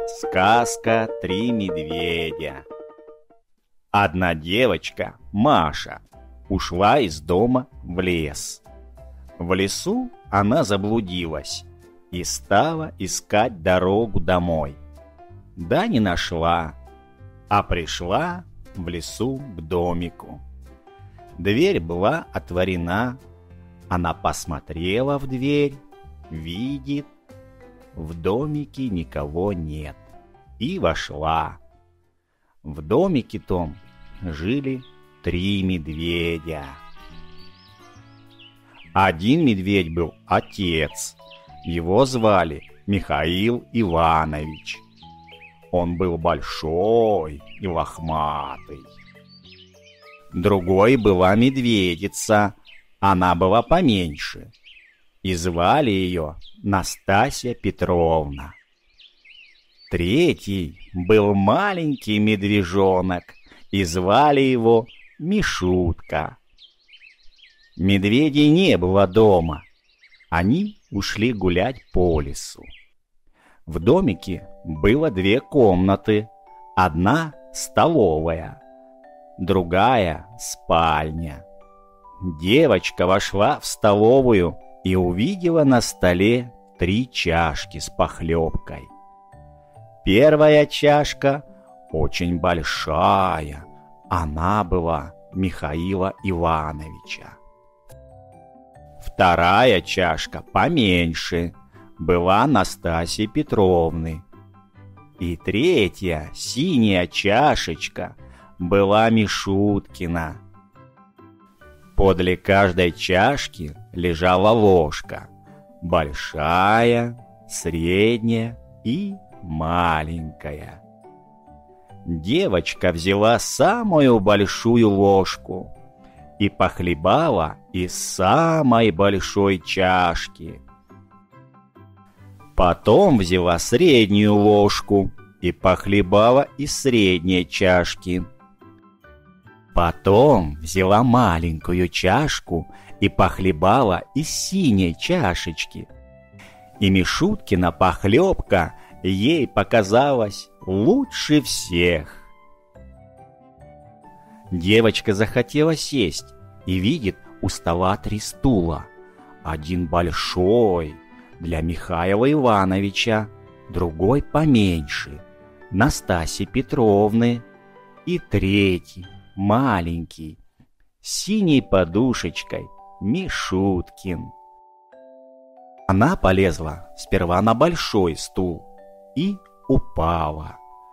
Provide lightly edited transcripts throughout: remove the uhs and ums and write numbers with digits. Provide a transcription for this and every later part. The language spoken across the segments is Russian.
Сказка «Три медведя». Одна девочка, Маша, ушла из дома в лес. В лесу она заблудилась и стала искать дорогу домой. Да не нашла, а пришла в лесу к домику. Дверь была отворена. Она посмотрела в дверь, видит, в домике никого нет, и вошла. В домике том жили 3 медведя. Один медведь был отец, его звали Михаил Иванович. Он был большой и лохматый. Другой была медведица, она была поменьше, и звали ее Настасья Петровна. Третий был маленький медвежонок, и звали его Мишутка. Медведей не было дома, они ушли гулять по лесу. В домике было 2 комнаты, одна столовая, другая спальня. Девочка вошла в столовую и увидела на столе 3 чашки с похлебкой. Первая чашка очень большая, она была Михаила Ивановича. Вторая чашка поменьше, была Настасьи Петровны. И третья, синяя чашечка, была Мишуткина. Подле каждой чашки лежала ложка, большая, средняя и маленькая. Девочка взяла самую большую ложку и похлебала из самой большой чашки. Потом взяла среднюю ложку и похлебала из средней чашки. Потом взяла маленькую чашку и похлебала из синей чашечки. И Мишуткина похлебка ей показалась лучше всех. Девочка захотела сесть и видит у стола 3 стула. Один большой для Михаила Ивановича, другой поменьше Настасьи Петровны и третий маленький с синей подушечкой Мишуткин. Она полезла сперва на большой стул и упала.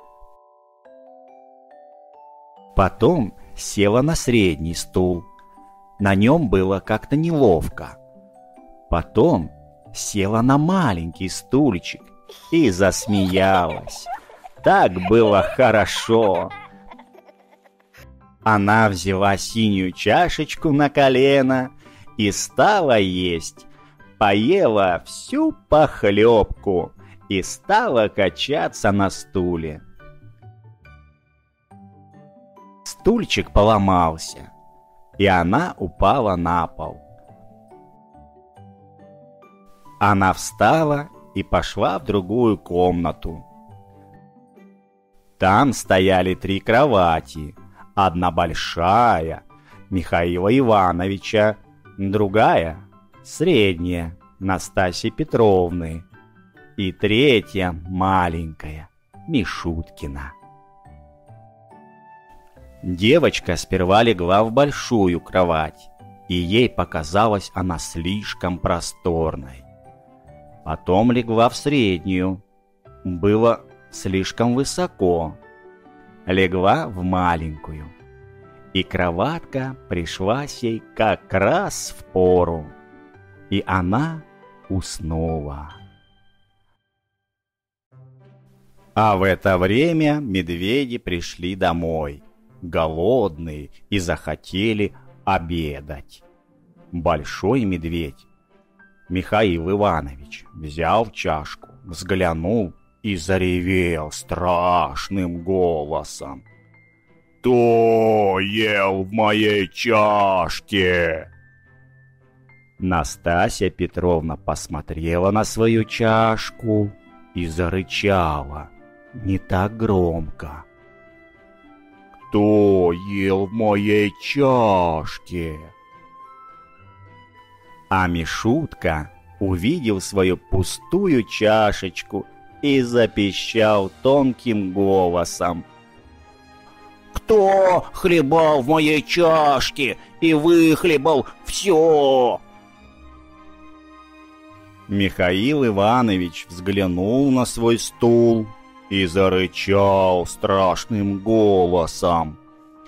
Потом села на средний стул. На нем было как-то неловко. Потом села на маленький стульчик и засмеялась. Так было хорошо. Она взяла синюю чашечку на колено и стала есть. Поела всю похлебку и стала качаться на стуле. Стульчик поломался, и она упала на пол. Она встала и пошла в другую комнату. Там стояли 3 кровати. Одна большая, Михаила Ивановича, другая, средняя, Настасьи Петровны, и третья, маленькая, Мишуткина. Девочка сперва легла в большую кровать, и ей показалась она слишком просторной. Потом легла в среднюю, было слишком высоко. Легла в маленькую, и кроватка пришлась ей как раз в пору, и она уснула. А в это время медведи пришли домой, голодные, и захотели обедать. Большой медведь, Михаил Иванович, взял чашку, взглянул и заревел страшным голосом: «Кто ел в моей чашке?» Настасья Петровна посмотрела на свою чашку и зарычала: не так громко. «Кто ел в моей чашке?» А Мишутка увидел свою пустую чашечку и запищал тонким голосом: «Кто хлебал в моей чашке и выхлебал все?» Михаил Иванович взглянул на свой стул и зарычал страшным голосом: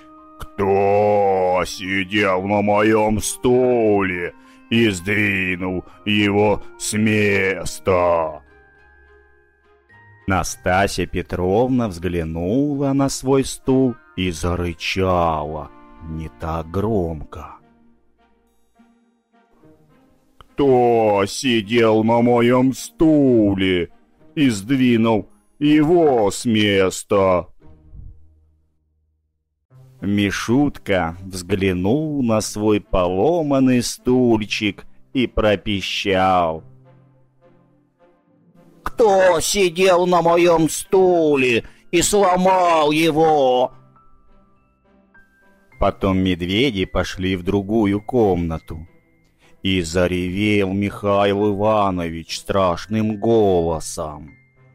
«Кто сидел на моем стуле и сдвинул его с места?» Настасья Петровна взглянула на свой стул и зарычала не так громко: «Кто сидел на моем стуле и сдвинул его с места?» Мишутка взглянул на свой поломанный стульчик и пропищал: «Кто сидел на моем стуле и сломал его?» Потом медведи пошли в другую комнату, и заревел Михаил Иванович страшным голосом: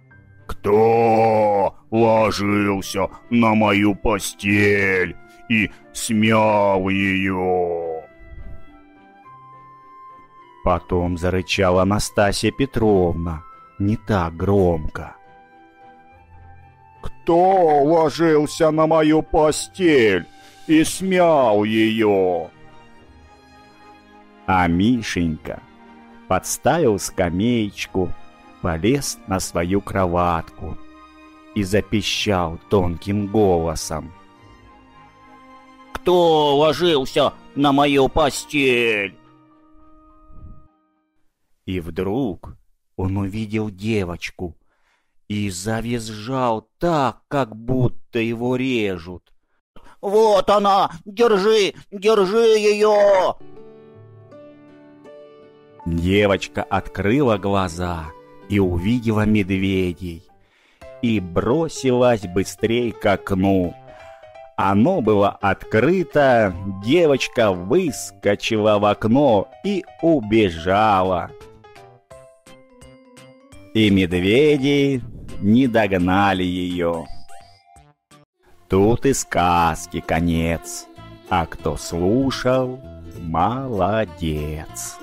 «Кто ложился на мою постель и смял ее?» Потом зарычала Настасья Петровна не так громко: «Кто ложился на мою постель и смял ее?» А Мишенька подставил скамеечку, полез на свою кроватку и запищал тонким голосом: «Кто ложился на мою постель?» И вдруг он увидел девочку и завизжал так, как будто его режут: «Вот она! Держи! Держи ее!» Девочка открыла глаза и увидела медведей и бросилась быстрей к окну. Оно было открыто, девочка выскочила в окно и убежала. И медведи не догнали ее. Тут и сказки конец, а кто слушал, молодец.